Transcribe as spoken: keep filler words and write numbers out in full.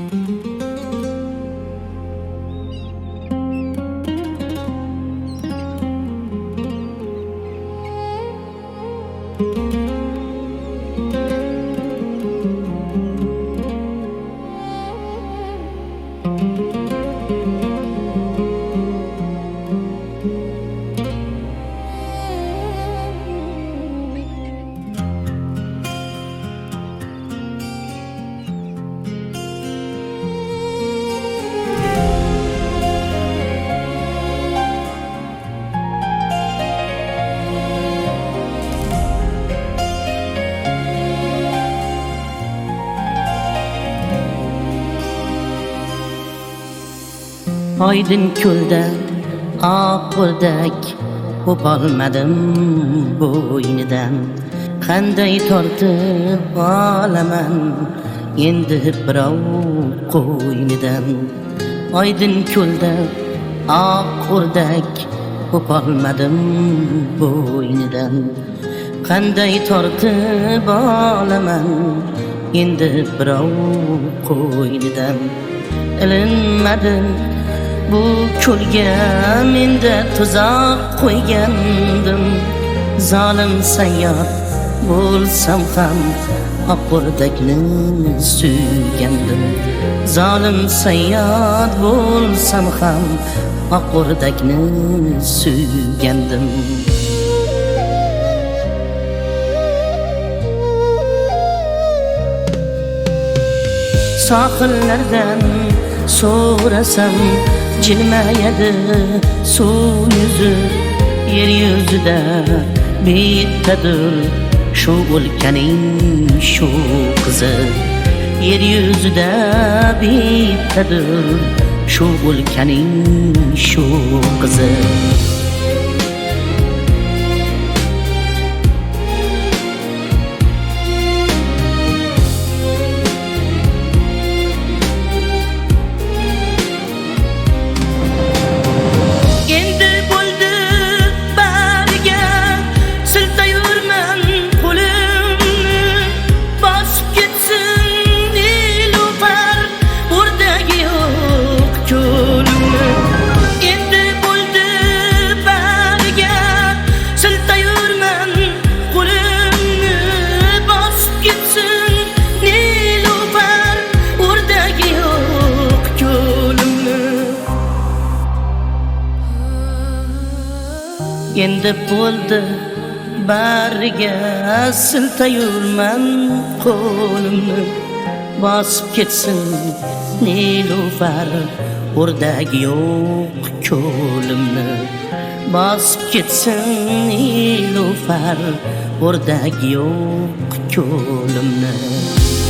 Aydın külde ak ördek Kopalmadım boynidan Qanday tortib olaman Endi birov qo'ynidan Aydın külde ak ördek Kopalmadim boynidan Qanday tortib olaman Endi birov qo'ynidan Ilinmadim bu ko'lga menda tuzoq qo'ygandim Zolim sayyod bo'lsam ham oq o'rdakni suygandim Zolim sayyod bo'lsam ham oq o'rdakni suygandim Sohillardan so'rasam jilmayadi suv yuzi yer yuzida bittadir shu o'lkaning shu qizi yer yuzida bittadir shu o'lkaning shu qizi Endi bo'ldi bariga siltayurman qo'limni bosib ketsin nilufar o'rdagi yo'q ko'limni bosib ketsin nilufar o'rdagi yo'q ko'limni